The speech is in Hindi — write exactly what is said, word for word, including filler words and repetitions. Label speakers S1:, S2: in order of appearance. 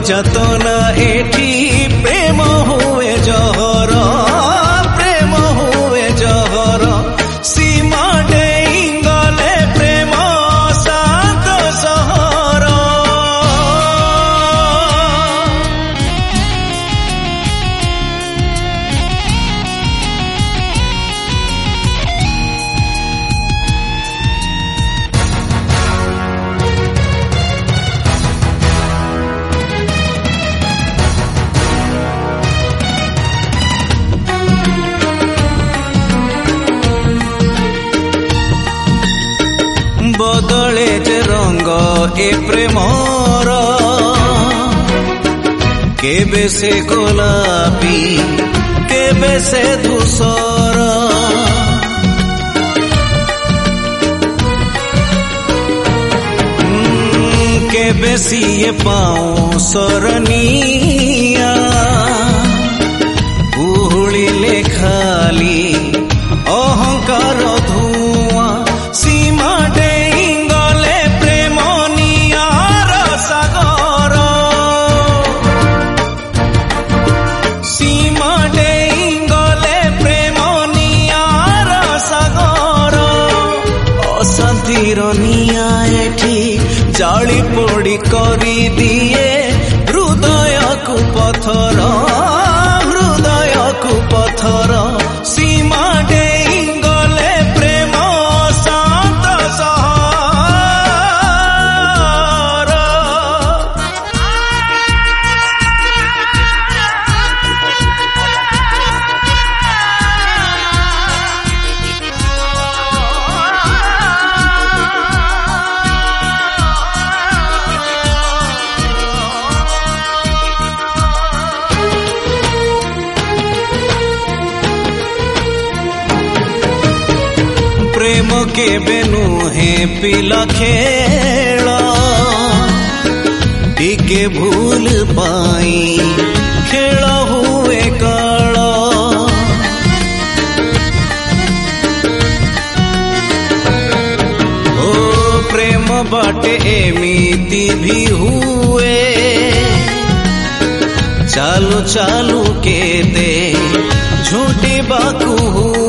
S1: निर्यातना एठी प्रेम हुए जहर प्रेम हुए जहर सीमा डेई गले प्रेम सात सहर बदले जे रंग ए प्रेमर केबे से गोलापी केबे से धूसर केबे सिए पाऊं सरनिया उहुलिले खाली अहंकार धुआं सीमा निया एठी जाली पोड़ी करी दिए हृदय को पथर हृदय को पथर सीमा डेई गले प्रेम शांत सहर प्रेम के बेनु है पिला खेल टिके भूल पाई खेल हुए काल ओ प्रेम बाटे एमिति भी हुए चालू चालू के दे झूठी बाकू हुए